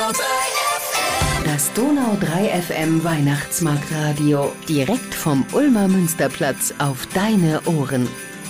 Das Donau 3 FM Weihnachtsmarktradio. Direkt vom Ulmer Münsterplatz auf deine Ohren.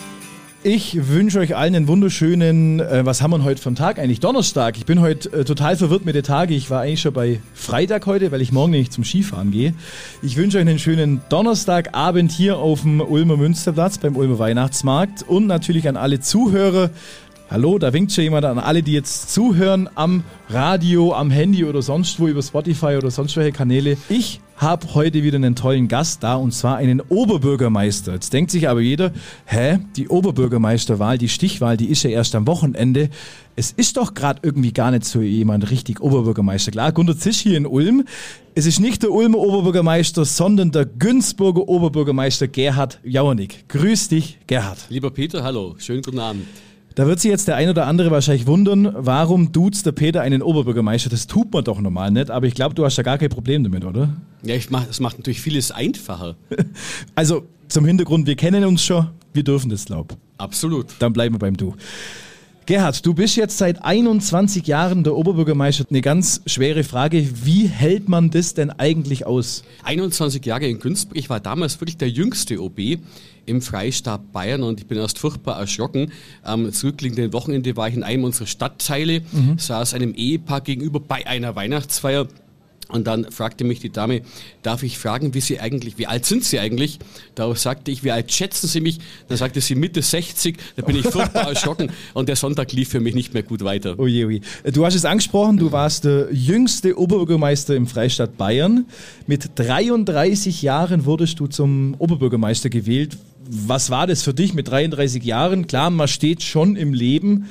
Ich wünsche euch allen einen wunderschönen, was haben wir heute für einen Tag eigentlich? Donnerstag. Ich bin heute total verwirrt mit den Tagen. Ich war eigentlich schon bei Freitag heute, weil ich morgen nämlich zum Skifahren gehe. Ich wünsche euch einen schönen Donnerstagabend hier auf dem Ulmer Münsterplatz beim Ulmer Weihnachtsmarkt und natürlich an alle Zuhörer. Hallo, da winkt schon jemand an alle, die jetzt zuhören am Radio, am Handy oder sonst wo über Spotify oder sonst welche Kanäle. Ich habe heute wieder einen tollen Gast da und zwar einen Oberbürgermeister. Jetzt denkt sich aber jeder, die Oberbürgermeisterwahl, die Stichwahl, die ist ja erst am Wochenende. Es ist doch gerade irgendwie gar nicht so jemand richtig Oberbürgermeister. Klar, Gunter Zisch hier in Ulm. Es ist nicht der Ulmer Oberbürgermeister, sondern der Günzburger Oberbürgermeister Gerhard Jauernick. Grüß dich, Gerhard. Lieber Peter, hallo, schönen guten Abend. Da wird sich jetzt der ein oder andere wahrscheinlich wundern, warum duzt der Peter einen Oberbürgermeister? Das tut man doch normal nicht, aber ich glaube, du hast da gar kein Problem damit, oder? Ja, das macht natürlich vieles einfacher. Also zum Hintergrund, wir kennen uns schon, wir dürfen das, glaub. Absolut. Dann bleiben wir beim Du. Gerhard, du bist jetzt seit 21 Jahren der Oberbürgermeister. Eine ganz schwere Frage, wie hält man das denn eigentlich aus? 21 Jahre in Günzburg, ich war damals wirklich der jüngste OB im Freistaat Bayern und ich bin erst furchtbar erschrocken. Am zurückliegenden Wochenende war ich in einem unserer Stadtteile, saß einem Ehepaar gegenüber bei einer Weihnachtsfeier. Und dann fragte mich die Dame, darf ich fragen, wie alt sind Sie eigentlich? Darauf sagte ich, wie alt schätzen Sie mich? Dann sagte sie Mitte 60, da bin ich furchtbar erschrocken und der Sonntag lief für mich nicht mehr gut weiter. Oje, oje. Du hast es angesprochen, du warst der jüngste Oberbürgermeister im Freistaat Bayern. Mit 33 Jahren wurdest du zum Oberbürgermeister gewählt. Was war das für dich mit 33 Jahren? Klar, man steht schon im Leben.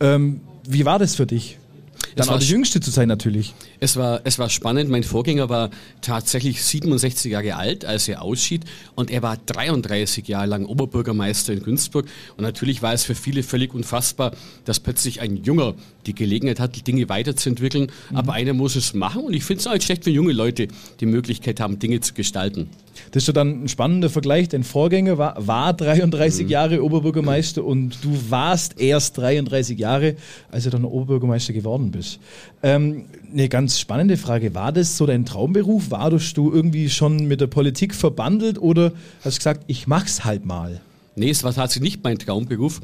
Wie war das für dich? Dann auch der Jüngste zu sein natürlich. Es war spannend. Mein Vorgänger war tatsächlich 67 Jahre alt, als er ausschied. Und er war 33 Jahre lang Oberbürgermeister in Günzburg. Und natürlich war es für viele völlig unfassbar, dass plötzlich ein Junger die Gelegenheit hat, die Dinge weiterzuentwickeln. Aber einer muss es machen. Und ich finde es auch nicht schlecht, wenn junge Leute die Möglichkeit haben, Dinge zu gestalten. Das ist ja dann ein spannender Vergleich. Dein Vorgänger war 33 Jahre Oberbürgermeister und du warst erst 33 Jahre, als du dann Oberbürgermeister geworden bist. Eine ganz spannende Frage. War das so dein Traumberuf? Warst du irgendwie schon mit der Politik verbandelt oder hast du gesagt, ich mach's halt mal? Nee, es war tatsächlich nicht mein Traumberuf.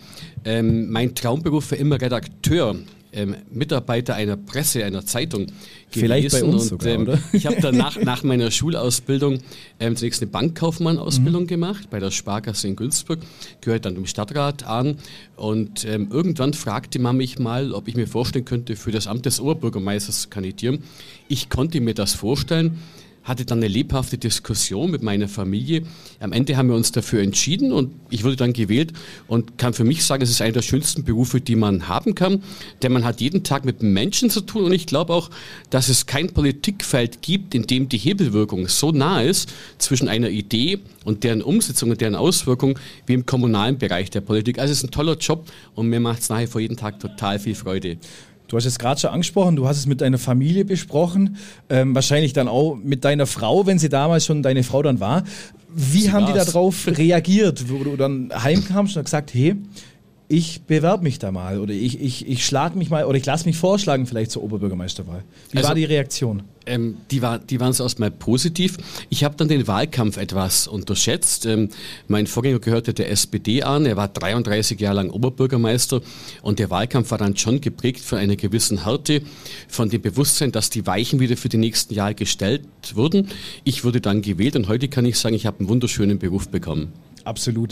Mein Traumberuf war immer Redakteur. Mitarbeiter einer Presse, einer Zeitung gewesen. Vielleicht bei uns und, sogar, oder? Ich habe danach nach meiner Schulausbildung zunächst eine Bankkaufmann-Ausbildung gemacht bei der Sparkasse in Günzburg, gehört dann dem Stadtrat an und irgendwann fragte man mich mal, ob ich mir vorstellen könnte, für das Amt des Oberbürgermeisters zu kandidieren. Ich konnte mir das vorstellen, hatte dann eine lebhafte Diskussion mit meiner Familie. Am Ende haben wir uns dafür entschieden und ich wurde dann gewählt und kann für mich sagen, es ist einer der schönsten Berufe, die man haben kann, denn man hat jeden Tag mit Menschen zu tun und ich glaube auch, dass es kein Politikfeld gibt, in dem die Hebelwirkung so nah ist zwischen einer Idee und deren Umsetzung und deren Auswirkung wie im kommunalen Bereich der Politik. Also es ist ein toller Job und mir macht es nachher vor jeden Tag total viel Freude. Du hast es gerade schon angesprochen, du hast es mit deiner Familie besprochen, wahrscheinlich dann auch mit deiner Frau, wenn sie damals schon deine Frau dann war. Wie haben die darauf reagiert, wo du dann heimkamst und gesagt, hey, ich bewerbe mich da mal oder ich schlage mich mal oder ich lasse mich vorschlagen vielleicht zur Oberbürgermeisterwahl. Wie war die Reaktion? Die waren so erstmal positiv. Ich habe dann den Wahlkampf etwas unterschätzt. Mein Vorgänger gehörte der SPD an. Er war 33 Jahre lang Oberbürgermeister und der Wahlkampf war dann schon geprägt von einer gewissen Härte, von dem Bewusstsein, dass die Weichen wieder für die nächsten Jahre gestellt wurden. Ich wurde dann gewählt und heute kann ich sagen, ich habe einen wunderschönen Beruf bekommen. Absolut.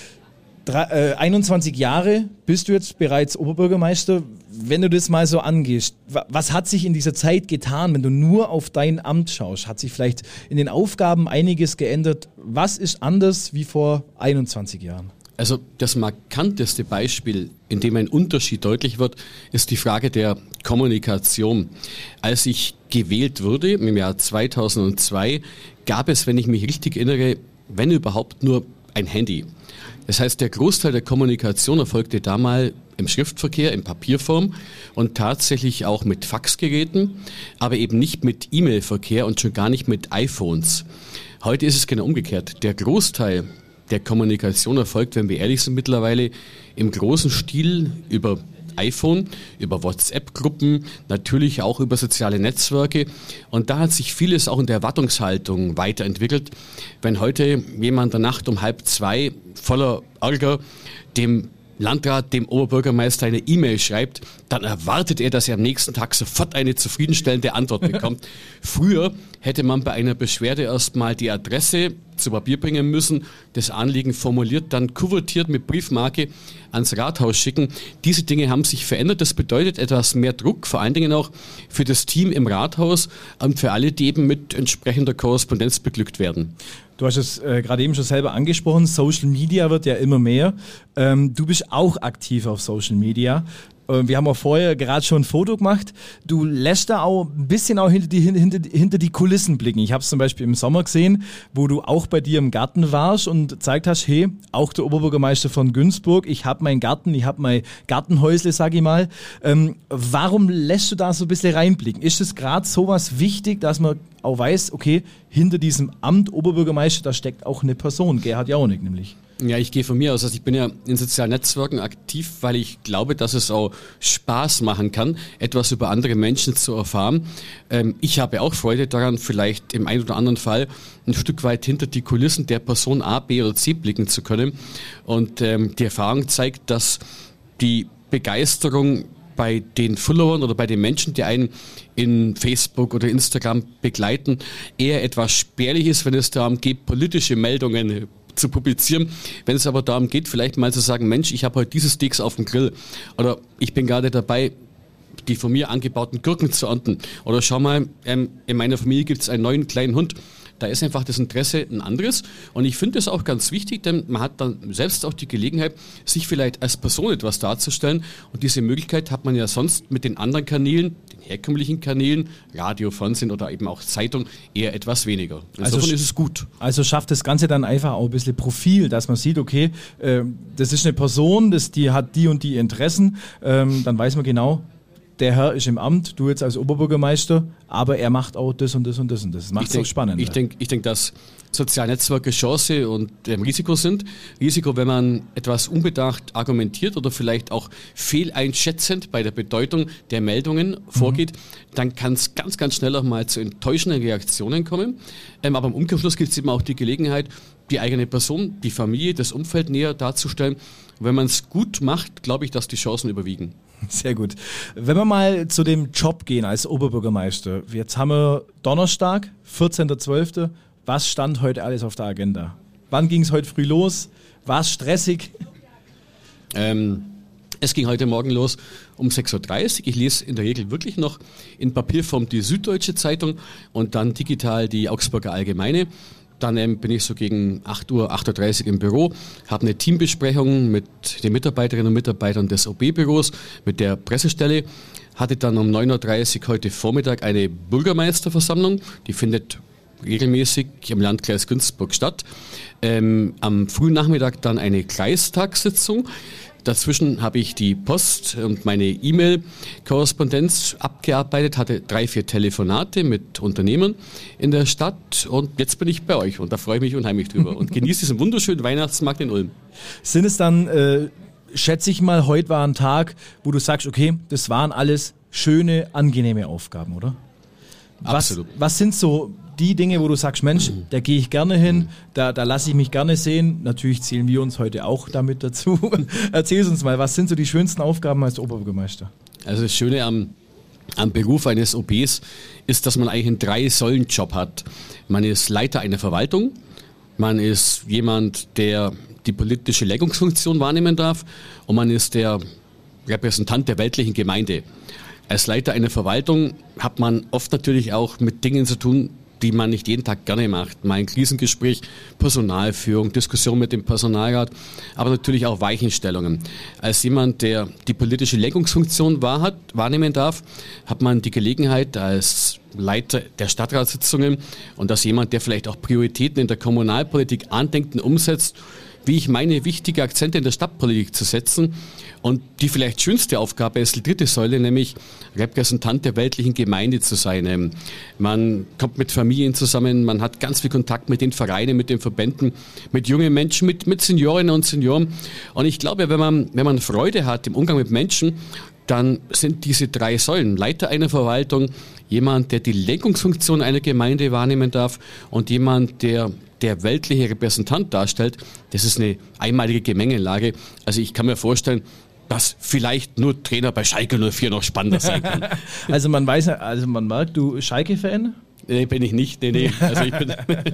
21 Jahre bist du jetzt bereits Oberbürgermeister. Wenn du das mal so angehst, was hat sich in dieser Zeit getan, wenn du nur auf dein Amt schaust? Hat sich vielleicht in den Aufgaben einiges geändert? Was ist anders wie vor 21 Jahren? Also das markanteste Beispiel, in dem ein Unterschied deutlich wird, ist die Frage der Kommunikation. Als ich gewählt wurde im Jahr 2002, gab es, wenn ich mich richtig erinnere, wenn überhaupt nur ein Handy. Das heißt, der Großteil der Kommunikation erfolgte damals im Schriftverkehr, in Papierform und tatsächlich auch mit Faxgeräten, aber eben nicht mit E-Mail-Verkehr und schon gar nicht mit iPhones. Heute ist es genau umgekehrt. Der Großteil der Kommunikation erfolgt, wenn wir ehrlich sind, mittlerweile im großen Stil über iPhone, über WhatsApp-Gruppen, natürlich auch über soziale Netzwerke. Und da hat sich vieles auch in der Erwartungshaltung weiterentwickelt. Wenn heute jemand in der Nacht um 1:30 voller Ärger dem Landrat, dem Oberbürgermeister eine E-Mail schreibt, dann erwartet er, dass er am nächsten Tag sofort eine zufriedenstellende Antwort bekommt. Früher hätte man bei einer Beschwerde erstmal die Adresse zu Papier bringen müssen, das Anliegen formuliert, dann kuvertiert mit Briefmarke ans Rathaus schicken. Diese Dinge haben sich verändert. Das bedeutet etwas mehr Druck, vor allen Dingen auch für das Team im Rathaus und für alle, die eben mit entsprechender Korrespondenz beglückt werden. Du hast es gerade eben schon selber angesprochen, Social Media wird ja immer mehr. Du bist auch aktiv auf Social Media. Wir haben auch vorher gerade schon ein Foto gemacht. Du lässt da auch ein bisschen auch hinter die Kulissen blicken. Ich habe es zum Beispiel im Sommer gesehen, wo du auch bei dir im Garten warst und gezeigt hast, hey, auch der Oberbürgermeister von Günzburg, ich habe meinen Garten, ich habe mein Gartenhäusle, sag ich mal. Warum lässt du da so ein bisschen reinblicken? Ist es gerade sowas wichtig, dass man auch weiß, okay, hinter diesem Amt Oberbürgermeister, da steckt auch eine Person, Gerhard Jaunig nämlich. Ja, ich gehe von mir aus, also ich bin ja in sozialen Netzwerken aktiv, weil ich glaube, dass es auch Spaß machen kann, etwas über andere Menschen zu erfahren. Ich habe auch Freude daran, vielleicht im einen oder anderen Fall ein Stück weit hinter die Kulissen der Person A, B oder C blicken zu können. Und die Erfahrung zeigt, dass die Begeisterung bei den Followern oder bei den Menschen, die einen in Facebook oder Instagram begleiten, eher etwas spärlich ist, wenn es darum geht, politische Meldungen zu publizieren. Wenn es aber darum geht, vielleicht mal zu sagen, Mensch, ich habe heute diese Steaks auf dem Grill oder ich bin gerade dabei, die von mir angebauten Gurken zu ernten oder schau mal, in meiner Familie gibt es einen neuen kleinen Hund. Da ist einfach das Interesse ein anderes und ich finde das auch ganz wichtig, denn man hat dann selbst auch die Gelegenheit, sich vielleicht als Person etwas darzustellen und diese Möglichkeit hat man ja sonst mit den anderen Kanälen, den herkömmlichen Kanälen, Radio, Fernsehen oder eben auch Zeitung eher etwas weniger. Insofern ist es gut. Also schafft das Ganze dann einfach auch ein bisschen Profil, dass man sieht, okay, das ist eine Person, die hat die und die Interessen, dann weiß man genau, der Herr ist im Amt, du jetzt als Oberbürgermeister, aber er macht auch das und das und das und das. Das macht es auch spannend. Ich denke, dass soziale Netzwerke Chance und Risiko sind. Risiko, wenn man etwas unbedacht argumentiert oder vielleicht auch fehleinschätzend bei der Bedeutung der Meldungen vorgeht, dann kann es ganz, ganz schnell auch mal zu enttäuschenden Reaktionen kommen. Aber im Umkehrschluss gibt es eben auch die Gelegenheit, die eigene Person, die Familie, das Umfeld näher darzustellen. Und wenn man es gut macht, glaube ich, dass die Chancen überwiegen. Sehr gut. Wenn wir mal zu dem Job gehen als Oberbürgermeister. Jetzt haben wir Donnerstag, 14.12. Was stand heute alles auf der Agenda? Wann ging es heute früh los? War es stressig? Es ging heute Morgen los um 6.30 Uhr. Ich lese in der Regel wirklich noch in Papierform die Süddeutsche Zeitung und dann digital die Augsburger Allgemeine. Dann bin ich so gegen 8.30 Uhr im Büro, habe eine Teambesprechung mit den Mitarbeiterinnen und Mitarbeitern des OB-Büros, mit der Pressestelle, hatte dann um 9.30 Uhr heute Vormittag eine Bürgermeisterversammlung, die findet regelmäßig im Landkreis Günzburg statt. Am frühen Nachmittag dann eine Kreistagssitzung. Dazwischen habe ich die Post und meine E-Mail-Korrespondenz abgearbeitet, hatte 3-4 Telefonate mit Unternehmern in der Stadt und jetzt bin ich bei euch und da freue ich mich unheimlich drüber und genieße diesen wunderschönen Weihnachtsmarkt in Ulm. Sind es dann, schätze ich mal, heute war ein Tag, wo du sagst, okay, das waren alles schöne, angenehme Aufgaben, oder? Absolut. Was sind so die Dinge, wo du sagst, Mensch, da gehe ich gerne hin, da lasse ich mich gerne sehen. Natürlich zählen wir uns heute auch damit dazu. Erzähl uns mal, was sind so die schönsten Aufgaben als Oberbürgermeister? Also das Schöne am Beruf eines OBs ist, dass man eigentlich einen 3-Säulen-Job hat. Man ist Leiter einer Verwaltung, man ist jemand, der die politische Lenkungsfunktion wahrnehmen darf und man ist der Repräsentant der weltlichen Gemeinde. Als Leiter einer Verwaltung hat man oft natürlich auch mit Dingen zu tun, die man nicht jeden Tag gerne macht. Mal ein Krisengespräch, Personalführung, Diskussion mit dem Personalrat, aber natürlich auch Weichenstellungen. Als jemand, der die politische Lenkungsfunktion wahrnehmen darf, hat man die Gelegenheit als Leiter der Stadtratssitzungen und als jemand, der vielleicht auch Prioritäten in der Kommunalpolitik andenkt und umsetzt, wie ich meine, wichtige Akzente in der Stadtpolitik zu setzen. Und die vielleicht schönste Aufgabe ist die dritte Säule, nämlich Repräsentant der weltlichen Gemeinde zu sein. Man kommt mit Familien zusammen, man hat ganz viel Kontakt mit den Vereinen, mit den Verbänden, mit jungen Menschen, mit Seniorinnen und Senioren. Und ich glaube, wenn man Freude hat im Umgang mit Menschen, dann sind diese 3 Säulen: Leiter einer Verwaltung, jemand, der die Lenkungsfunktion einer Gemeinde wahrnehmen darf und jemand, der weltliche Repräsentant darstellt. Das ist eine einmalige Gemengelage. Also ich kann mir vorstellen, dass vielleicht nur Trainer bei Schalke 04 noch spannender sein kann. Also man merkt, du Schalke-Fan? Nee, bin ich nicht. Nee. Also ich bin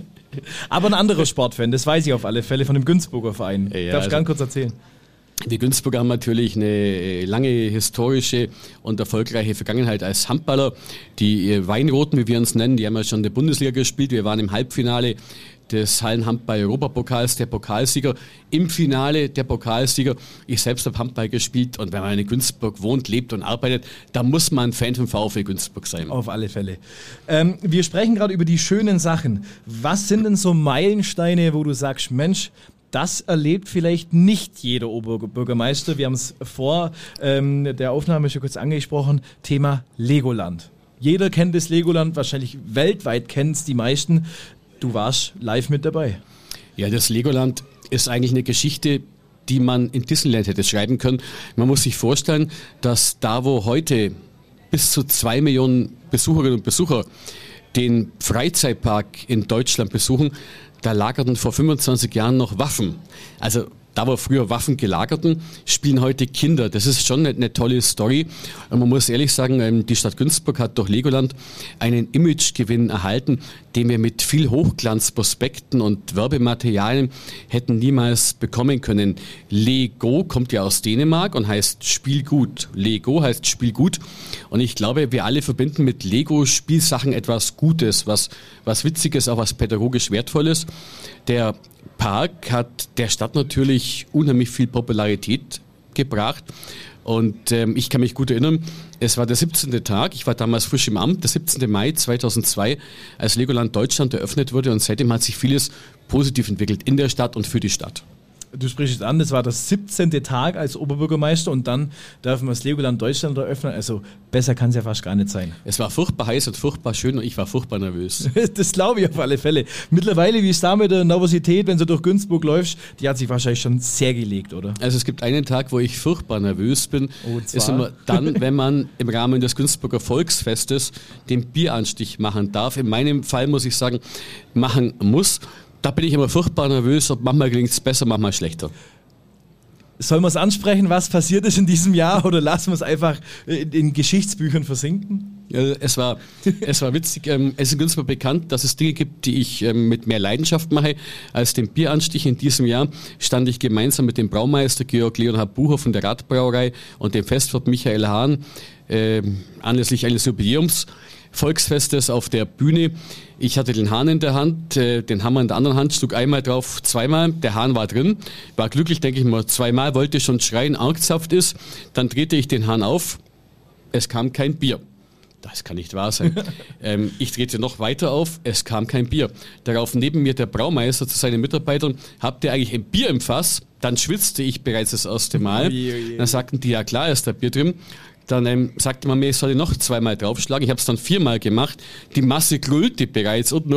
aber ein anderer Sportfan, das weiß ich auf alle Fälle, von dem Günzburger Verein. Ja, Darf ich ganz kurz erzählen? Die Günzburger haben natürlich eine lange historische und erfolgreiche Vergangenheit als Handballer. Die Weinroten, wie wir uns nennen, die haben ja schon in der Bundesliga gespielt. Wir waren im Halbfinale des Hallenhandball-Europapokals, der Pokalsieger, im Finale der Pokalsieger. Ich selbst habe Handball gespielt und wenn man in Günzburg wohnt, lebt und arbeitet, da muss man Fan vom VfL Günzburg sein. Auf alle Fälle. Wir sprechen gerade über die schönen Sachen. Was sind denn so Meilensteine, wo du sagst, Mensch, das erlebt vielleicht nicht jeder Oberbürgermeister. Wir haben es vor der Aufnahme schon kurz angesprochen, Thema Legoland. Jeder kennt das Legoland, wahrscheinlich weltweit kennen es die meisten. Du warst live mit dabei. Ja, das Legoland ist eigentlich eine Geschichte, die man in Disneyland hätte schreiben können. Man muss sich vorstellen, dass da, wo heute bis zu 2 Millionen Besucherinnen und Besucher den Freizeitpark in Deutschland besuchen, da lagerten vor 25 Jahren noch Waffen. Also da, wo früher Waffen gelagerten, spielen heute Kinder. Das ist schon eine tolle Story. Und man muss ehrlich sagen, die Stadt Günzburg hat durch Legoland einen Imagegewinn erhalten, den wir mit viel Hochglanzprospekten und Werbematerialien hätten niemals bekommen können. Lego kommt ja aus Dänemark und heißt Spielgut. Lego heißt Spielgut. Und ich glaube, wir alle verbinden mit Lego-Spielsachen etwas Gutes, was Witziges, auch was pädagogisch Wertvolles. Der Park hat der Stadt natürlich unheimlich viel Popularität gebracht und ich kann mich gut erinnern, es war der 17. Tag, ich war damals frisch im Amt, der 17. Mai 2002, als Legoland Deutschland eröffnet wurde und seitdem hat sich vieles positiv entwickelt in der Stadt und für die Stadt. Du sprichst es an, das war der 17. Tag als Oberbürgermeister und dann dürfen wir das Legoland Deutschland eröffnen. Also besser kann es ja fast gar nicht sein. Es war furchtbar heiß und furchtbar schön und ich war furchtbar nervös. Das glaube ich auf alle Fälle. Mittlerweile, wie ist da mit der Nervosität, wenn du durch Günzburg läufst, die hat sich wahrscheinlich schon sehr gelegt, oder? Also es gibt einen Tag, wo ich furchtbar nervös bin. Ist immer dann, wenn man im Rahmen des Günzburger Volksfestes den Bieranstich machen darf. In meinem Fall muss ich sagen, machen muss. Da bin ich immer furchtbar nervös und manchmal gelingt es besser, manchmal schlechter. Sollen wir es ansprechen, was passiert ist in diesem Jahr oder lassen wir es einfach in Geschichtsbüchern versinken? Ja, es war witzig. Es ist in Günzburg bekannt, dass es Dinge gibt, die ich mit mehr Leidenschaft mache als den Bieranstich. In diesem Jahr stand ich gemeinsam mit dem Braumeister Georg Leonhard Bucher von der Radbrauerei und dem Festwirt Michael Hahn anlässlich eines Jubiläums Volksfestes auf der Bühne. Ich hatte den Hahn in der Hand, den Hammer in der anderen Hand, schlug einmal drauf, zweimal. Der Hahn war drin, war glücklich, denke ich mal, zweimal, wollte schon schreien, angsthaft ist. Dann drehte ich den Hahn auf, es kam kein Bier. Das kann nicht wahr sein. Ich drehte noch weiter auf, es kam kein Bier. Darauf neben mir der Braumeister zu seinen Mitarbeitern, habt ihr eigentlich ein Bier im Fass? Dann schwitzte ich bereits das erste Mal. Dann sagten die, ja klar, ist da Bier drin. Dann sagte man mir, ich solle noch zweimal draufschlagen. Ich habe es dann 4-mal gemacht. Die Masse grüllte bereits und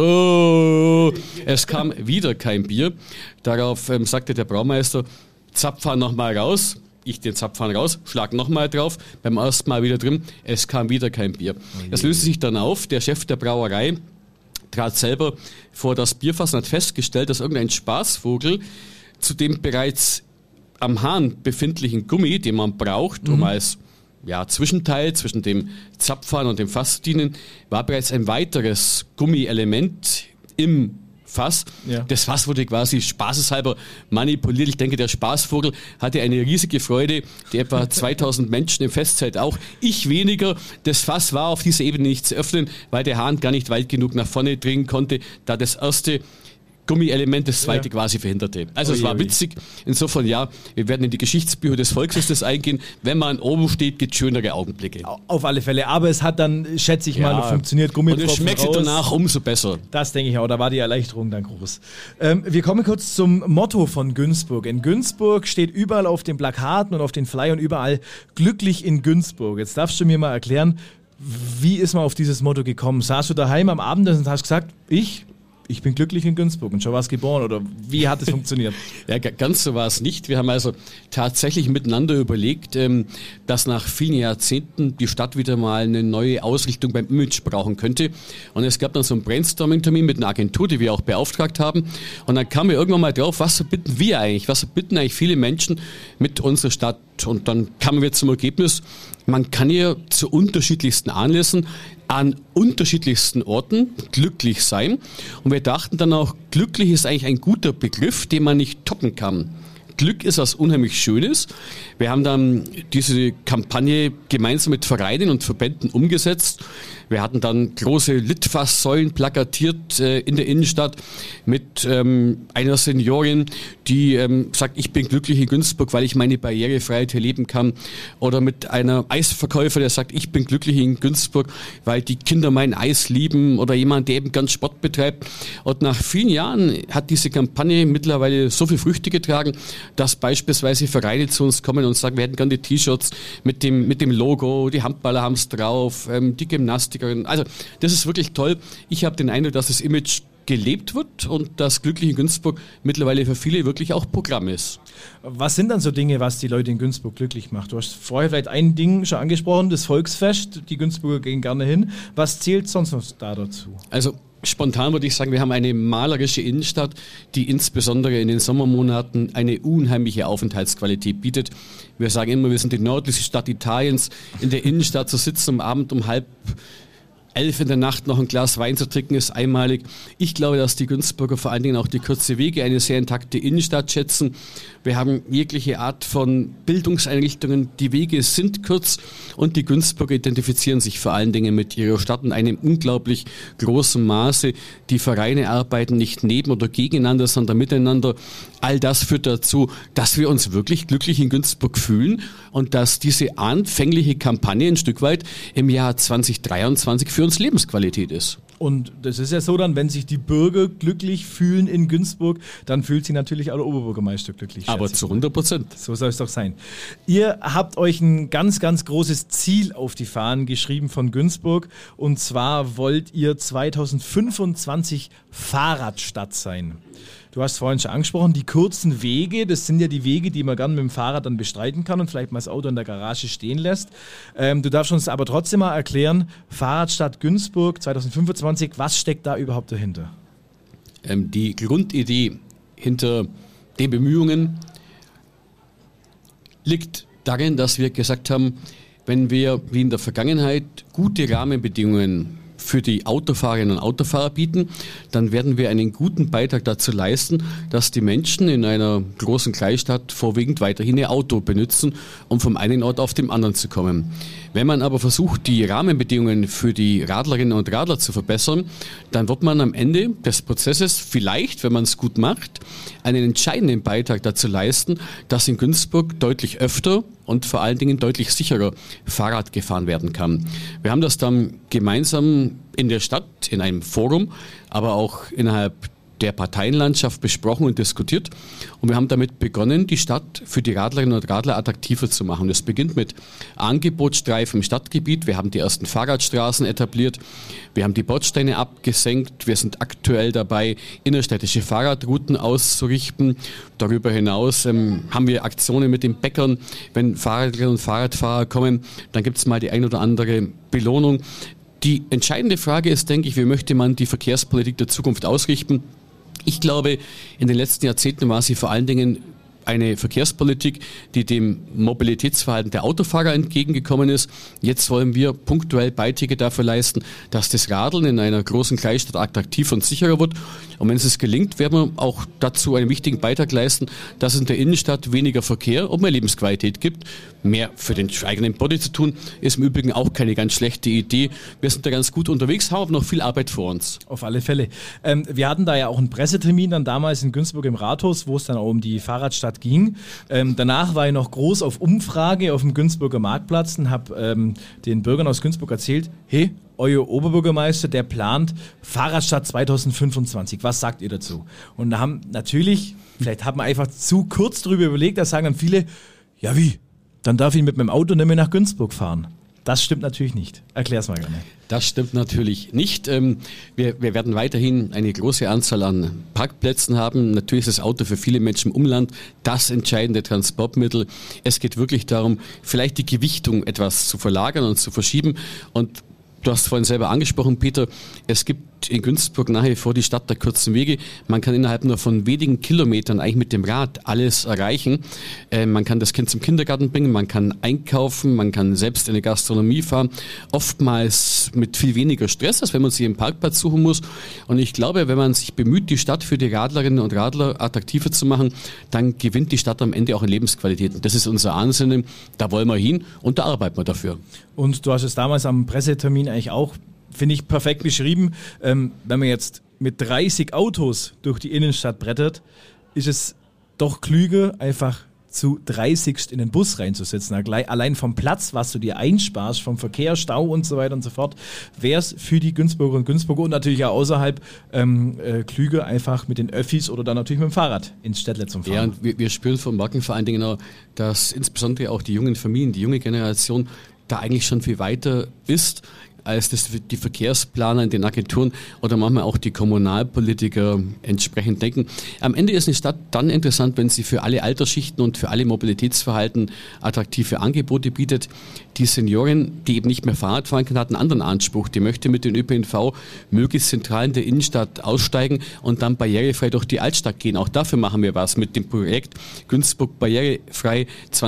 es kam wieder kein Bier. Darauf sagte der Braumeister, Zapfhahn nochmal raus. Ich den Zapfhahn raus, schlag nochmal drauf. Beim ersten Mal wieder drin, es kam wieder kein Bier. Das löste sich dann auf. Der Chef der Brauerei trat selber vor das Bierfass und hat festgestellt, dass irgendein Spaßvogel zu dem bereits am Hahn befindlichen Gummi, den man braucht, um als Zwischenteil zwischen dem Zapfhahn und dem Fass zu dienen, war bereits ein weiteres Gummielement im Fass. Ja. Das Fass wurde quasi spaßeshalber manipuliert. Ich denke, der Spaßvogel hatte eine riesige Freude, die etwa 2000 Menschen im Festzelt auch. Ich weniger. Das Fass war auf dieser Ebene nicht zu öffnen, weil der Hahn gar nicht weit genug nach vorne dringen konnte, da das erste Gummielement, das zweite quasi verhinderte. Also es war witzig. Insofern ja, wir werden in die Geschichtsbücher des Volkes eingehen. Wenn man oben steht, gibt es schönere Augenblicke. Auf alle Fälle. Aber es hat dann, schätze ich mal, funktioniert. Gummitropfen und es schmeckt danach umso besser. Das denke ich auch. Da war die Erleichterung dann groß. Wir kommen kurz zum Motto von Günzburg. In Günzburg steht überall auf den Plakaten und auf den Flyern überall glücklich in Günzburg. Jetzt darfst du mir mal erklären, wie ist man auf dieses Motto gekommen? Saßt du daheim am Abend und hast gesagt, ich bin glücklich in Günzburg und schon warst geboren, oder wie hat es funktioniert? Ja, ganz so war es nicht. Wir haben also tatsächlich miteinander überlegt, dass nach vielen Jahrzehnten die Stadt wieder mal eine neue Ausrichtung beim Image brauchen könnte. Und es gab dann so einen Brainstorming-Termin mit einer Agentur, die wir auch beauftragt haben. Und dann kamen wir irgendwann mal drauf, was verbitten wir eigentlich? Was verbitten eigentlich viele Menschen mit unserer Stadt? Und dann kamen wir zum Ergebnis, man kann hier zu unterschiedlichsten Anlässen an unterschiedlichsten Orten glücklich sein. Und wir dachten dann auch, glücklich ist eigentlich ein guter Begriff, den man nicht toppen kann. Glück ist was unheimlich Schönes. Wir haben dann diese Kampagne gemeinsam mit Vereinen und Verbänden umgesetzt. Wir hatten dann große Litfaßsäulen plakatiert in der Innenstadt mit einer Seniorin, die sagt, ich bin glücklich in Günzburg, weil ich meine Barrierefreiheit hier leben kann. Oder mit einer Eisverkäufer, der sagt, ich bin glücklich in Günzburg, weil die Kinder mein Eis lieben. Oder jemand, der eben ganz Sport betreibt. Und nach vielen Jahren hat diese Kampagne mittlerweile so viele Früchte getragen, dass beispielsweise Vereine zu uns kommen und sagen, wir hätten gerne die T-Shirts mit dem Logo, die Handballer haben es drauf, die Gymnastikerin. Also das ist wirklich toll. Ich habe den Eindruck, dass das Image gelebt wird und dass glücklich in Günzburg mittlerweile für viele wirklich auch Programm ist. Was sind dann so Dinge, was die Leute in Günzburg glücklich macht? Du hast vorher vielleicht ein Ding schon angesprochen, das Volksfest. Die Günzburger gehen gerne hin. Was zählt sonst noch da dazu? Also spontan würde ich sagen, wir haben eine malerische Innenstadt, die insbesondere in den Sommermonaten eine unheimliche Aufenthaltsqualität bietet. Wir sagen immer, wir sind die nördlichste Stadt Italiens. In der Innenstadt zu sitzen am Abend um 22:30 in der Nacht noch ein Glas Wein zu trinken, ist einmalig. Ich glaube, dass die Günzburger vor allen Dingen auch die kurze Wege, eine sehr intakte Innenstadt schätzen. Wir haben jegliche Art von Bildungseinrichtungen. Die Wege sind kurz und die Günzburger identifizieren sich vor allen Dingen mit ihrer Stadt in einem unglaublich großen Maße. Die Vereine arbeiten nicht neben oder gegeneinander, sondern miteinander. All das führt dazu, dass wir uns wirklich glücklich in Günzburg fühlen und dass diese anfängliche Kampagne ein Stück weit im Jahr 2023 für uns Lebensqualität ist. Und das ist ja so dann, wenn sich die Bürger glücklich fühlen in Günzburg, dann fühlt sich natürlich auch der Oberbürgermeister glücklich. Aber zu 100%. So soll es doch sein. Ihr habt euch ein ganz, ganz großes Ziel auf die Fahnen geschrieben von Günzburg. Und zwar wollt ihr 2025 Fahrradstadt sein. Du hast vorhin schon angesprochen, die kurzen Wege, das sind ja die Wege, die man gerne mit dem Fahrrad dann bestreiten kann und vielleicht mal das Auto in der Garage stehen lässt. Du darfst uns aber trotzdem mal erklären, Fahrradstadt Günzburg 2025, was steckt da überhaupt dahinter? Die Grundidee hinter den Bemühungen liegt darin, dass wir gesagt haben, wenn wir wie in der Vergangenheit gute Rahmenbedingungen für die Autofahrerinnen und Autofahrer bieten, dann werden wir einen guten Beitrag dazu leisten, dass die Menschen in einer großen Kleinstadt vorwiegend weiterhin ihr Auto benutzen, um vom einen Ort auf den anderen zu kommen. Wenn man aber versucht, die Rahmenbedingungen für die Radlerinnen und Radler zu verbessern, dann wird man am Ende des Prozesses vielleicht, wenn man es gut macht, einen entscheidenden Beitrag dazu leisten, dass in Günzburg deutlich öfter und vor allen Dingen deutlich sicherer Fahrrad gefahren werden kann. Wir haben das dann gemeinsam in der Stadt, in einem Forum, aber auch innerhalb der Parteienlandschaft besprochen und diskutiert. Und wir haben damit begonnen, die Stadt für die Radlerinnen und Radler attraktiver zu machen. Das beginnt mit Angebotsstreifen im Stadtgebiet. Wir haben die ersten Fahrradstraßen etabliert. Wir haben die Bordsteine abgesenkt. Wir sind aktuell dabei, innerstädtische Fahrradrouten auszurichten. Darüber hinaus haben wir Aktionen mit den Bäckern. Wenn Fahrradlerinnen und Fahrradfahrer kommen, dann gibt es mal die ein oder andere Belohnung. Die entscheidende Frage ist, denke ich, wie möchte man die Verkehrspolitik der Zukunft ausrichten? Ich glaube, in den letzten Jahrzehnten war sie vor allen Dingen eine Verkehrspolitik, die dem Mobilitätsverhalten der Autofahrer entgegengekommen ist. Jetzt wollen wir punktuell Beiträge dafür leisten, dass das Radeln in einer großen Kleinstadt attraktiv und sicherer wird. Und wenn es gelingt, werden wir auch dazu einen wichtigen Beitrag leisten, dass es in der Innenstadt weniger Verkehr und mehr Lebensqualität gibt. Mehr für den eigenen Body zu tun, ist im Übrigen auch keine ganz schlechte Idee. Wir sind da ganz gut unterwegs, haben aber noch viel Arbeit vor uns. Auf alle Fälle. Wir hatten da ja auch einen Pressetermin dann damals in Günzburg im Rathaus, wo es dann auch um die Fahrradstadt ging. Danach war ich noch groß auf Umfrage auf dem Günzburger Marktplatz und habe den Bürgern aus Günzburg erzählt, hey, euer Oberbürgermeister, der plant Fahrradstadt 2025. Was sagt ihr dazu? Und da haben natürlich, vielleicht haben wir einfach zu kurz drüber überlegt, da sagen dann viele, ja wie, dann darf ich mit meinem Auto nicht mehr nach Günzburg fahren. Das stimmt natürlich nicht. Erklär's mal gerne. Das stimmt natürlich nicht. Wir werden weiterhin eine große Anzahl an Parkplätzen haben. Natürlich ist das Auto für viele Menschen im Umland das entscheidende Transportmittel. Es geht wirklich darum, vielleicht die Gewichtung etwas zu verlagern und zu verschieben. Und du hast vorhin selber angesprochen, Peter, es gibt in Günzburg nach wie vor die Stadt der kurzen Wege. Man kann innerhalb nur von wenigen Kilometern eigentlich mit dem Rad alles erreichen. Man kann das Kind zum Kindergarten bringen, man kann einkaufen, man kann selbst in eine Gastronomie fahren. Oftmals mit viel weniger Stress, als wenn man sich einen Parkplatz suchen muss. Und ich glaube, wenn man sich bemüht, die Stadt für die Radlerinnen und Radler attraktiver zu machen, dann gewinnt die Stadt am Ende auch in Lebensqualität. Und das ist unser Ansinnen. Da wollen wir hin und da arbeiten wir dafür. Und du hast es damals am Pressetermin eigentlich auch, finde ich, perfekt beschrieben. Wenn man jetzt mit 30 Autos durch die Innenstadt brettert, ist es doch klüger, einfach zu 30 in den Bus reinzusetzen. Allein vom Platz, was du dir einsparst, vom Verkehr, Stau und so weiter und so fort, wäre es für die Günzburger und Günzburger und natürlich auch außerhalb klüger, einfach mit den Öffis oder dann natürlich mit dem Fahrrad ins Städtle zum Fahren. Ja, und wir spüren vom Markenverein genau, dass insbesondere auch die jungen Familien, die junge Generation da eigentlich schon viel weiter ist, als das die Verkehrsplaner in den Agenturen oder manchmal auch die Kommunalpolitiker entsprechend denken. Am Ende ist eine Stadt dann interessant, wenn sie für alle Altersschichten und für alle Mobilitätsverhalten attraktive Angebote bietet. Die Seniorin, die eben nicht mehr Fahrrad fahren kann, hat einen anderen Anspruch. Die möchte mit dem ÖPNV möglichst zentral in der Innenstadt aussteigen und dann barrierefrei durch die Altstadt gehen. Auch dafür machen wir was. Mit dem Projekt Günzburg barrierefrei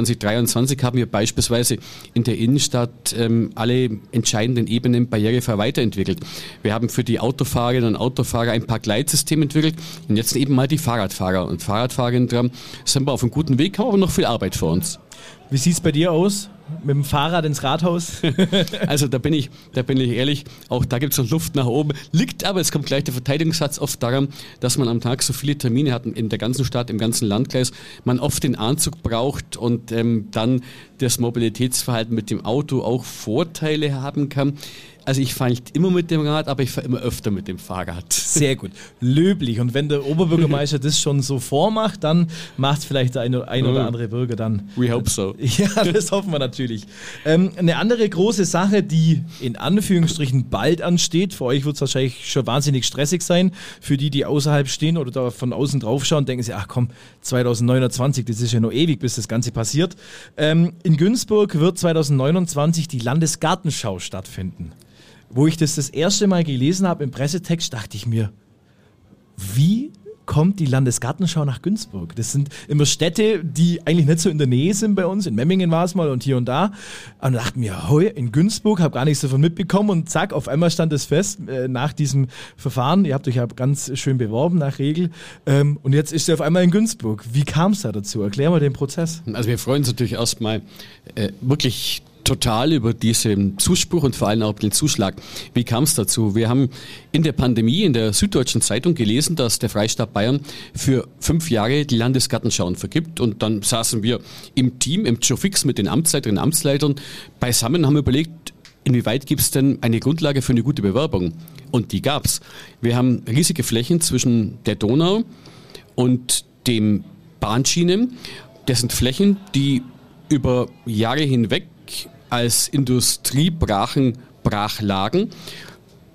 2023 haben wir beispielsweise in der Innenstadt alle entscheidenden Ebenen barrierefrei weiterentwickelt. Wir haben für die Autofahrerinnen und Autofahrer ein Parkleitsystem entwickelt und jetzt eben mal die Fahrradfahrer und Fahrradfahrerinnen dran. Sind wir auf einem guten Weg, haben aber noch viel Arbeit vor uns. Wie sieht es bei dir aus? Mit dem Fahrrad ins Rathaus? Also da bin ich ehrlich, auch da gibt es noch Luft nach oben. Liegt aber, es kommt gleich der Verteidigungssatz oft daran, dass man am Tag so viele Termine hat in der ganzen Stadt, im ganzen Landkreis, man oft den Anzug braucht und dann das Mobilitätsverhalten mit dem Auto auch Vorteile haben kann. Also ich fahre nicht immer mit dem Rad, aber ich fahre immer öfter mit dem Fahrrad. Sehr gut. Löblich. Und wenn der Oberbürgermeister das schon so vormacht, dann macht es vielleicht der ein oder andere Bürger dann. We hope so. Ja, das hoffen wir natürlich. Eine andere große Sache, die in Anführungsstrichen bald ansteht, für euch wird es wahrscheinlich schon wahnsinnig stressig sein, für die außerhalb stehen oder da von außen drauf schauen, denken sie, ach komm, 2029, das ist ja noch ewig, bis das Ganze passiert. In Günzburg wird 2029 die Landesgartenschau stattfinden. Wo ich das erste Mal gelesen habe im Pressetext, dachte ich mir, wie kommt die Landesgartenschau nach Günzburg? Das sind immer Städte, die eigentlich nicht so in der Nähe sind bei uns. In Memmingen war es mal und hier und da. Und da dachte ich mir, hoi, in Günzburg, habe gar nichts davon mitbekommen und zack, auf einmal stand es fest, nach diesem Verfahren, ihr habt euch ja ganz schön beworben nach Regel und jetzt ist sie auf einmal in Günzburg. Wie kam es da dazu? Erklär mal den Prozess. Also wir freuen uns natürlich erstmal wirklich total über diesen Zuspruch und vor allem auch den Zuschlag. Wie kam es dazu? Wir haben in der Pandemie in der Süddeutschen Zeitung gelesen, dass der Freistaat Bayern für 5 Jahre die Landesgartenschauen vergibt und dann saßen wir im Team, im Joe-Fix mit den Amtsleiterinnen und Amtsleitern beisammen und haben überlegt, inwieweit gibt es denn eine Grundlage für eine gute Bewerbung? Und die gab's. Wir haben riesige Flächen zwischen der Donau und dem Bahnschienen. Das sind Flächen, die über Jahre hinweg als Industriebrachen brach lagen.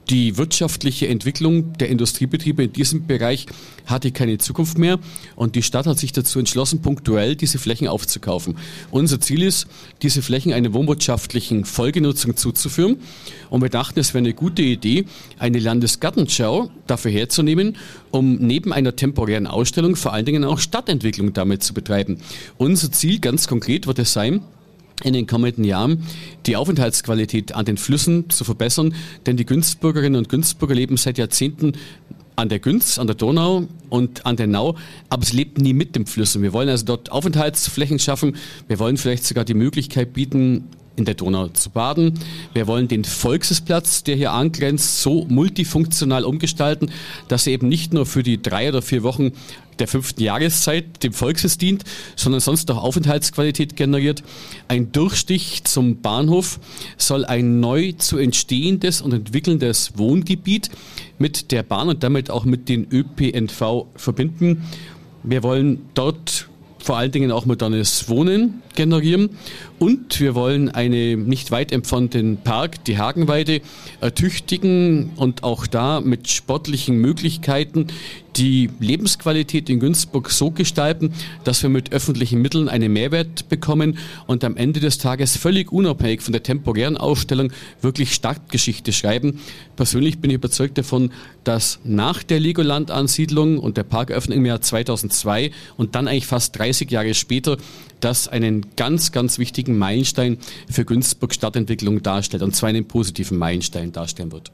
Die wirtschaftliche Entwicklung der Industriebetriebe in diesem Bereich hatte keine Zukunft mehr und die Stadt hat sich dazu entschlossen, punktuell diese Flächen aufzukaufen. Unser Ziel ist, diese Flächen einer wohnwirtschaftlichen Folgenutzung zuzuführen und wir dachten, es wäre eine gute Idee, eine Landesgartenschau dafür herzunehmen, um neben einer temporären Ausstellung vor allen Dingen auch Stadtentwicklung damit zu betreiben. Unser Ziel ganz konkret wird es sein, in den kommenden Jahren die Aufenthaltsqualität an den Flüssen zu verbessern, denn die Günzburgerinnen und Günzburger leben seit Jahrzehnten an der Günz, an der Donau und an der Nau, aber sie lebten nie mit den Flüssen. Wir wollen also dort Aufenthaltsflächen schaffen, wir wollen vielleicht sogar die Möglichkeit bieten, in der Donau zu baden. Wir wollen den Volkesplatz, der hier angrenzt, so multifunktional umgestalten, dass er eben nicht nur für die 3 oder 4 Wochen der 5. Jahreszeit dem Volksfest dient, sondern sonst auch Aufenthaltsqualität generiert. Ein Durchstich zum Bahnhof soll ein neu zu entstehendes und entwickelndes Wohngebiet mit der Bahn und damit auch mit den ÖPNV verbinden. Wir wollen dort vor allen Dingen auch modernes Wohnen generieren und wir wollen einen nicht weit entfernten Park, die Hagenweide, ertüchtigen und auch da mit sportlichen Möglichkeiten die Lebensqualität in Günzburg so gestalten, dass wir mit öffentlichen Mitteln einen Mehrwert bekommen und am Ende des Tages völlig unabhängig von der temporären Ausstellung wirklich Stadtgeschichte schreiben. Persönlich bin ich überzeugt davon, dass nach der Legoland-Ansiedlung und der Parkeröffnung im Jahr 2002 und dann eigentlich fast 30 Jahre später das einen ganz, ganz wichtigen Meilenstein für Günzburg Stadtentwicklung darstellt und zwar einen positiven Meilenstein darstellen wird.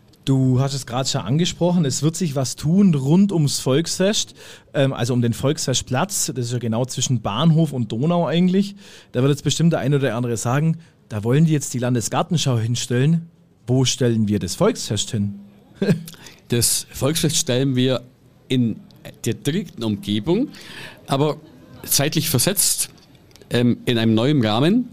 Du hast es gerade schon angesprochen, es wird sich was tun rund ums Volksfest, also um den Volksfestplatz, das ist ja genau zwischen Bahnhof und Donau eigentlich. Da wird jetzt bestimmt der eine oder andere sagen, da wollen die jetzt die Landesgartenschau hinstellen. Wo stellen wir das Volksfest hin? Das Volksfest stellen wir in der direkten Umgebung, aber zeitlich versetzt in einem neuen Rahmen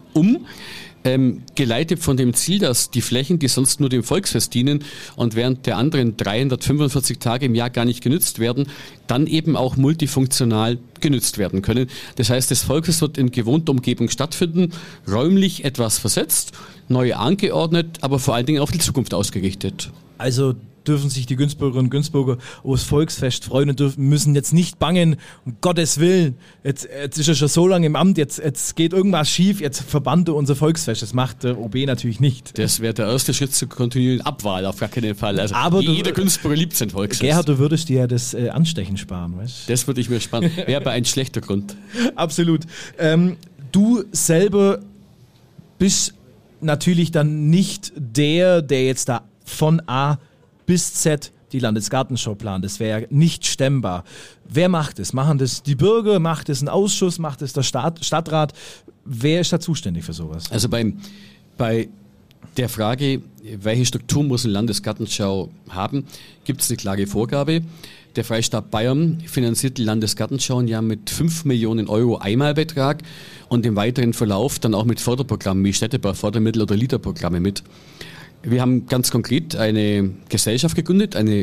geleitet von dem Ziel, dass die Flächen, die sonst nur dem Volksfest dienen und während der anderen 345 Tage im Jahr gar nicht genützt werden, dann eben auch multifunktional genützt werden können. Das heißt, das Volksfest wird in gewohnter Umgebung stattfinden, räumlich etwas versetzt, neu angeordnet, aber vor allen Dingen auf die Zukunft ausgerichtet. Also dürfen sich die Günzburgerinnen und Günzburger aufs Volksfest freuen und müssen jetzt nicht bangen, um Gottes Willen, jetzt ist er schon so lange im Amt, jetzt geht irgendwas schief, jetzt verbannt er unser Volksfest. Das macht der OB natürlich nicht. Das wäre der erste Schritt zur kontinuierlichen Abwahl, auf gar keinen Fall. Also aber jeder Günzburger liebt sein Volksfest. Gerhard, du würdest dir ja das Anstechen sparen, weißt du? Das würde ich mir sparen. Wäre aber ein schlechter Grund. Absolut. Du selber bist natürlich dann nicht der jetzt da von A bis Z die Landesgartenschau plant. Das wäre ja nicht stemmbar. Wer macht es? Machen das die Bürger? Macht es ein Ausschuss? Macht es der Stadtrat? Wer ist da zuständig für sowas? Also bei der Frage, welche Struktur muss eine Landesgartenschau haben, gibt es eine klare Vorgabe. Der Freistaat Bayern finanziert die Landesgartenschau ja mit 5 Millionen Euro Einmalbetrag und im weiteren Verlauf dann auch mit Förderprogrammen wie Städtebau-Fördermittel oder LIDA-Programme mit. Wir haben ganz konkret eine Gesellschaft gegründet, eine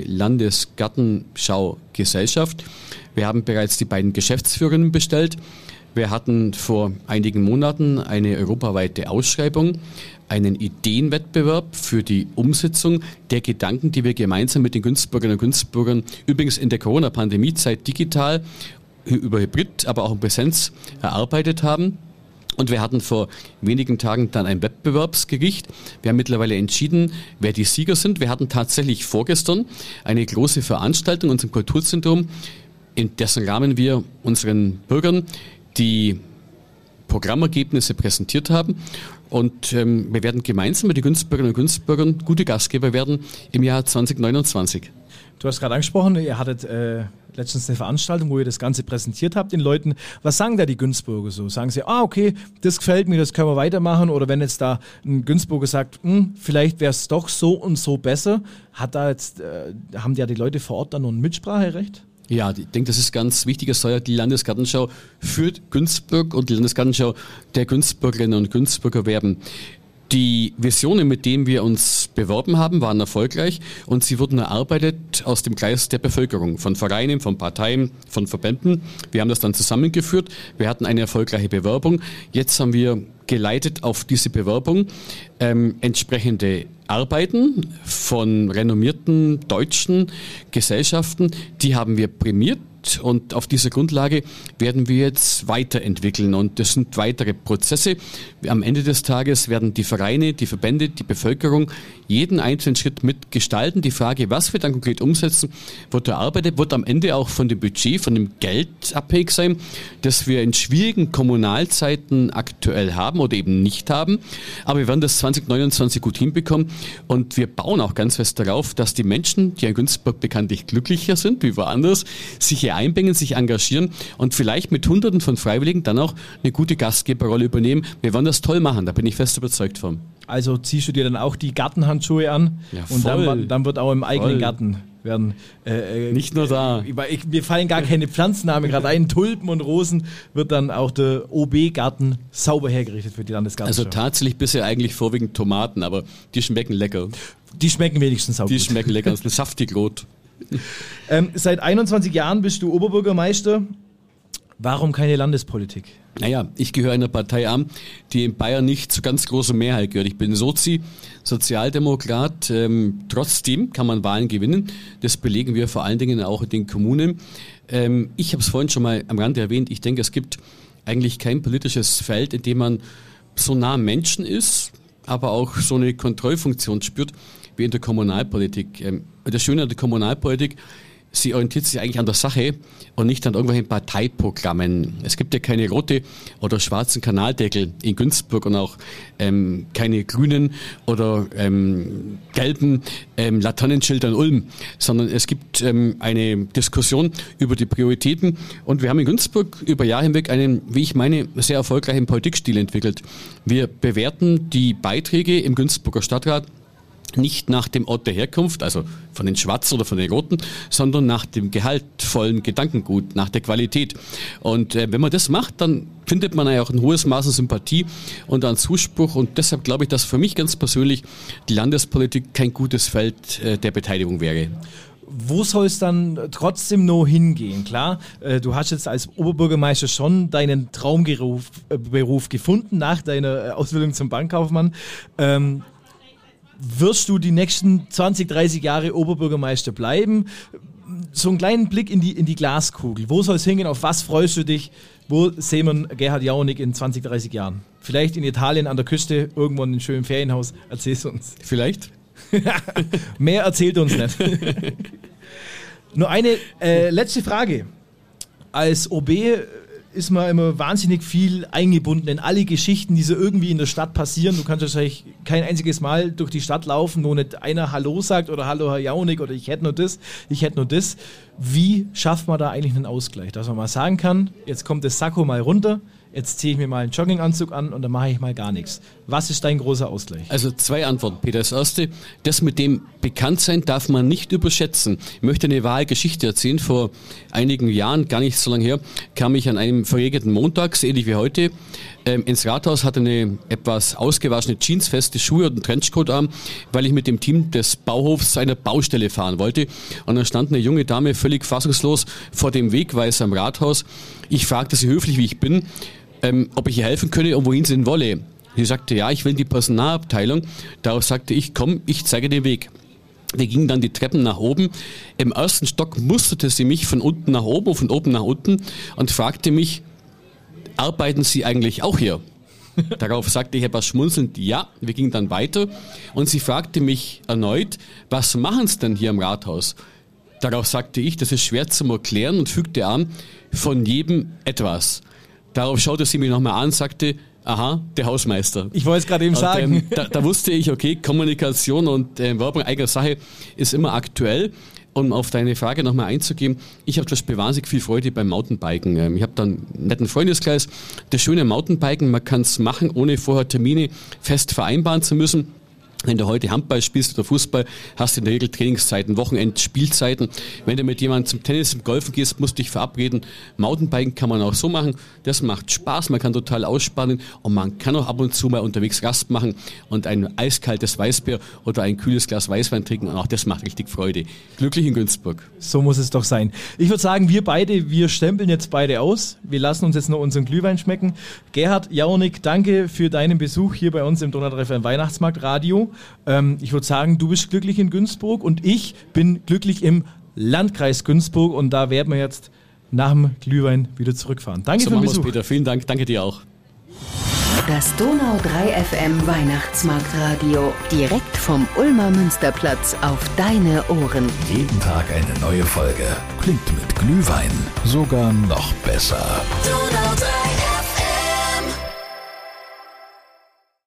Landesgartenschau-Gesellschaft. Wir haben bereits die beiden Geschäftsführerinnen bestellt. Wir hatten vor einigen Monaten eine europaweite Ausschreibung, einen Ideenwettbewerb für die Umsetzung der Gedanken, die wir gemeinsam mit den Günzburgerinnen und Günzburgern übrigens in der Corona-Pandemie-Zeit digital, über Hybrid, aber auch in Präsenz erarbeitet haben. Und wir hatten vor wenigen Tagen dann ein Wettbewerbsgericht. Wir haben mittlerweile entschieden, wer die Sieger sind. Wir hatten tatsächlich vorgestern eine große Veranstaltung in unserem Kulturzentrum, in dessen Rahmen wir unseren Bürgern die Programmergebnisse präsentiert haben. Und wir werden gemeinsam mit den Günzburgerinnen und Günzburgern gute Gastgeber werden im Jahr 2029. Du hast gerade angesprochen, ihr hattet letztens eine Veranstaltung, wo ihr das Ganze präsentiert habt den Leuten. Was sagen da die Günzburger so? Sagen sie, okay, das gefällt mir, das können wir weitermachen? Oder wenn jetzt da ein Günzburger sagt, vielleicht wäre es doch so und so besser, haben ja die Leute vor Ort dann noch ein Mitspracherecht? Ja, ich denke, das ist ganz wichtig. Es soll ja die Landesgartenschau für Günzburg und die Landesgartenschau der Günzburgerinnen und Günzburger werben. Die Visionen, mit denen wir uns beworben haben, waren erfolgreich und sie wurden erarbeitet aus dem Kreis der Bevölkerung, von Vereinen, von Parteien, von Verbänden. Wir haben das dann zusammengeführt. Wir hatten eine erfolgreiche Bewerbung. Jetzt haben wir geleitet auf diese Bewerbung entsprechende Arbeiten von renommierten deutschen Gesellschaften, die haben wir prämiert. Und auf dieser Grundlage werden wir jetzt weiterentwickeln. Und das sind weitere Prozesse. Am Ende des Tages werden die Vereine, die Verbände, die Bevölkerung jeden einzelnen Schritt mitgestalten. Die Frage, was wir dann konkret umsetzen, wird erarbeitet, wird am Ende auch von dem Budget, von dem Geld abhängig sein, das wir in schwierigen Kommunalzeiten aktuell haben oder eben nicht haben. Aber wir werden das 2029 gut hinbekommen. Und wir bauen auch ganz fest darauf, dass die Menschen, die in Günzburg bekanntlich glücklicher sind wie woanders, sich hier einbringen, sich engagieren und vielleicht mit Hunderten von Freiwilligen dann auch eine gute Gastgeberrolle übernehmen. Wir wollen das toll machen, da bin ich fest überzeugt von. Also ziehst du dir dann auch die Gartenhandschuhe an und dann wird auch im eigenen Garten werden. Nicht nur da. Mir fallen gar keine Pflanzennamen gerade ein. Tulpen und Rosen wird dann auch der OB-Garten sauber hergerichtet für die Landesgartenschau. Also tatsächlich bisher eigentlich vorwiegend Tomaten, aber die schmecken lecker. Die schmecken wenigstens sauber. Die schmecken lecker, das ist saftig rot. Seit 21 Jahren bist du Oberbürgermeister. Warum keine Landespolitik? Naja, ich gehöre einer Partei an, die in Bayern nicht zu ganz großer Mehrheit gehört. Ich bin Sozialdemokrat. Trotzdem kann man Wahlen gewinnen. Das belegen wir vor allen Dingen auch in den Kommunen. Ich habe es vorhin schon mal am Rande erwähnt. Ich denke, es gibt eigentlich kein politisches Feld, in dem man so nah am Menschen ist, aber auch so eine Kontrollfunktion spürt wie in der Kommunalpolitik. Das Schöne an der Kommunalpolitik, sie orientiert sich eigentlich an der Sache und nicht an irgendwelchen Parteiprogrammen. Es gibt ja keine rote oder schwarzen Kanaldeckel in Günzburg und auch keine grünen oder gelben Laternenschilder in Ulm, sondern es gibt eine Diskussion über die Prioritäten und wir haben in Günzburg über Jahre hinweg einen, wie ich meine, sehr erfolgreichen Politikstil entwickelt. Wir bewerten die Beiträge im Günzburger Stadtrat nicht nach dem Ort der Herkunft, also von den Schwarzen oder von den Roten, sondern nach dem gehaltvollen Gedankengut, nach der Qualität. Und wenn man das macht, dann findet man ja auch ein hohes Maß an Sympathie und an Zuspruch. Und deshalb glaube ich, dass für mich ganz persönlich die Landespolitik kein gutes Feld der Beteiligung wäre. Wo soll es dann trotzdem noch hingehen? Klar, du hast jetzt als Oberbürgermeister schon deinen Traumberuf gefunden nach deiner Ausbildung zum Bankkaufmann. Wirst du die nächsten 20, 30 Jahre Oberbürgermeister bleiben? So einen kleinen Blick in die Glaskugel. Wo soll es hingehen? Auf was freust du dich? Wo sehen wir Gerhard Jaunig in 20, 30 Jahren? Vielleicht in Italien an der Küste, irgendwo in einem schönen Ferienhaus. Erzähl's uns. Vielleicht? Mehr erzählt uns nicht. Nur eine letzte Frage. Als OB ist man immer wahnsinnig viel eingebunden in alle Geschichten, die so irgendwie in der Stadt passieren. Du kannst wahrscheinlich kein einziges Mal durch die Stadt laufen, wo nicht einer Hallo sagt oder Hallo Herr Jaunig oder ich hätte nur das, ich hätte nur das. Wie schafft man da eigentlich einen Ausgleich? Dass man mal sagen kann, jetzt kommt das Sakko mal runter, jetzt ziehe ich mir mal einen Jogginganzug an und dann mache ich mal gar nichts. Was ist dein großer Ausgleich? Also 2 Antworten, Peter. Das erste, das mit dem Bekanntsein darf man nicht überschätzen. Ich möchte eine wahre Geschichte erzählen. Vor einigen Jahren, gar nicht so lange her, kam ich an einem verregneten Montag, so ähnlich wie heute, ins Rathaus, hatte eine etwas ausgewaschene Jeans, feste Schuhe und einen Trenchcoat an, weil ich mit dem Team des Bauhofs zu einer Baustelle fahren wollte. Und dann stand eine junge Dame völlig fassungslos vor dem Wegweiser am Rathaus. Ich fragte sie höflich, wie ich bin, ob ich ihr helfen könne und wohin sie denn wolle. Sie sagte, ja, ich will in die Personalabteilung. Darauf sagte ich, komm, ich zeige den Weg. Wir gingen dann die Treppen nach oben. Im ersten Stock musterte sie mich von unten nach oben und von oben nach unten und fragte mich, arbeiten Sie eigentlich auch hier? Darauf sagte ich etwas schmunzelnd, ja. Wir gingen dann weiter und sie fragte mich erneut, was machen Sie denn hier im Rathaus? Darauf sagte ich, das ist schwer zu erklären und fügte an, von jedem etwas. Darauf schaute sie mich nochmal an und sagte, aha, der Hausmeister. Ich wollte es gerade eben sagen. Da wusste ich, okay, Kommunikation und Werbung eigener Sache ist immer aktuell. Um auf deine Frage nochmal einzugehen, ich habe zum Beispiel wahnsinnig viel Freude beim Mountainbiken. Ich habe dann einen netten Freundeskreis. Das Schöne Mountainbiken, man kann es machen, ohne vorher Termine fest vereinbaren zu müssen. Wenn du heute Handball spielst oder Fußball, hast du in der Regel Trainingszeiten, Wochenendspielzeiten. Wenn du mit jemandem zum Tennis, zum Golfen gehst, musst du dich verabreden. Mountainbiken kann man auch so machen. Das macht Spaß, man kann total ausspannen und man kann auch ab und zu mal unterwegs Rast machen und ein eiskaltes Weißbier oder ein kühles Glas Weißwein trinken und auch das macht richtig Freude. Glücklich in Günzburg. So muss es doch sein. Ich würde sagen, wir stempeln jetzt beide aus. Wir lassen uns jetzt noch unseren Glühwein schmecken. Gerhard Jaunig, danke für deinen Besuch hier bei uns im Donau 3 FM Weihnachtsmarkt Radio. Ich würde sagen, du bist glücklich in Günzburg und ich bin glücklich im Landkreis Günzburg und da werden wir jetzt nach dem Glühwein wieder zurückfahren. Danke für den Besuch. Peter, vielen Dank, danke dir auch. Das Donau 3 FM Weihnachtsmarktradio. Direkt vom Ulmer Münsterplatz auf deine Ohren. Jeden Tag eine neue Folge. Klingt mit Glühwein sogar noch besser. Donau 3